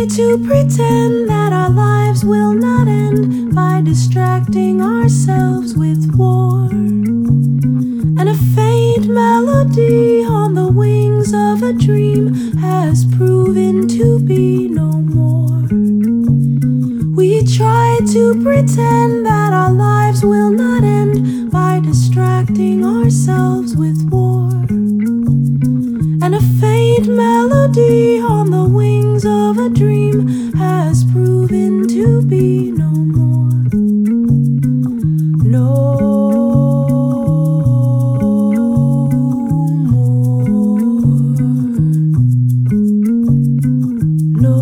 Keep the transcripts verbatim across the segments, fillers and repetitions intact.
to pretend that our lives will not end by distracting ourselves with war. And a faint melody on the wings of a dream has proven to be no more. We try to pretend that our lives will not end by distracting ourselves with war. And a faint melody on the wings of a dream has proven to be no more. No more. No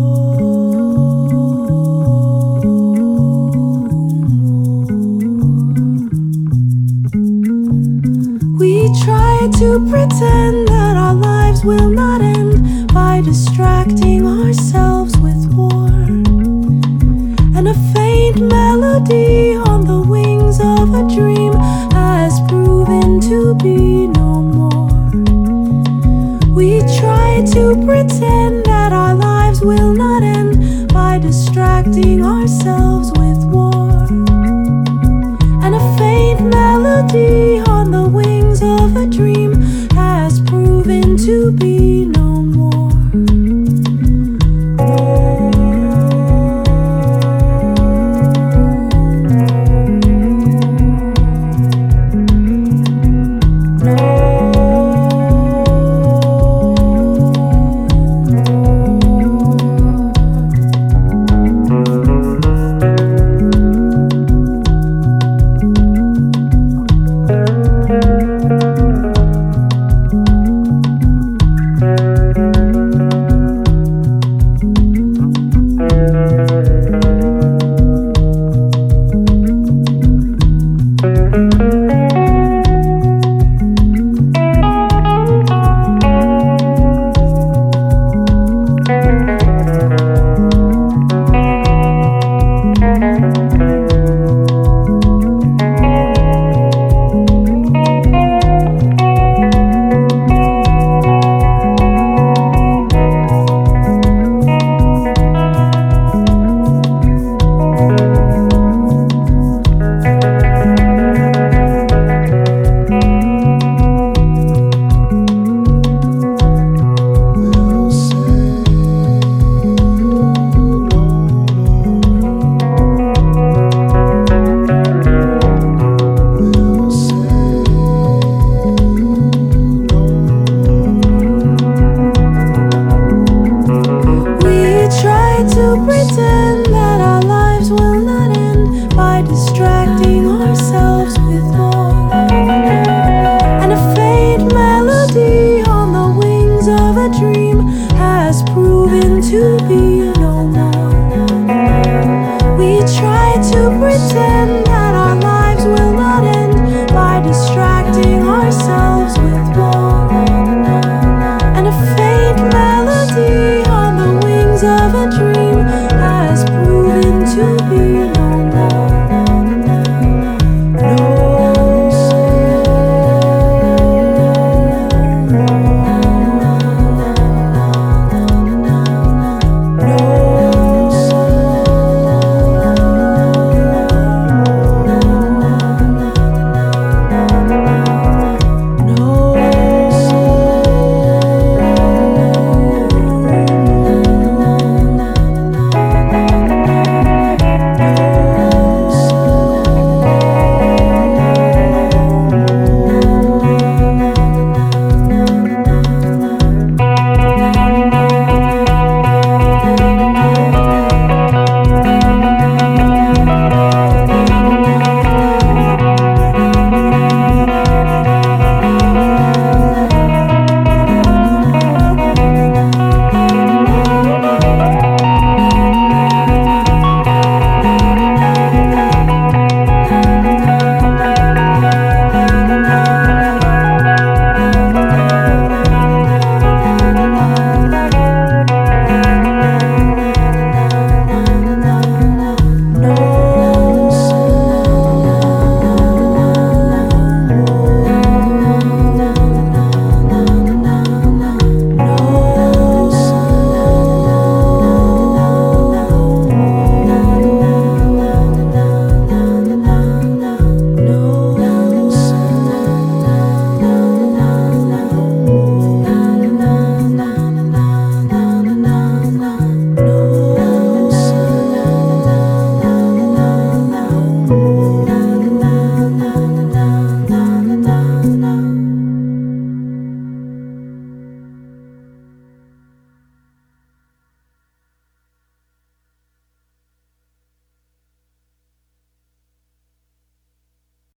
more. We try to pretend that our lives will not end by distracting ourselves with war. And a faint melody on the wings of a dream has proven to be no more. We try to pretend that our lives will not end by distracting ourselves with war. And a faint melody on the wings of a dream has proven to be no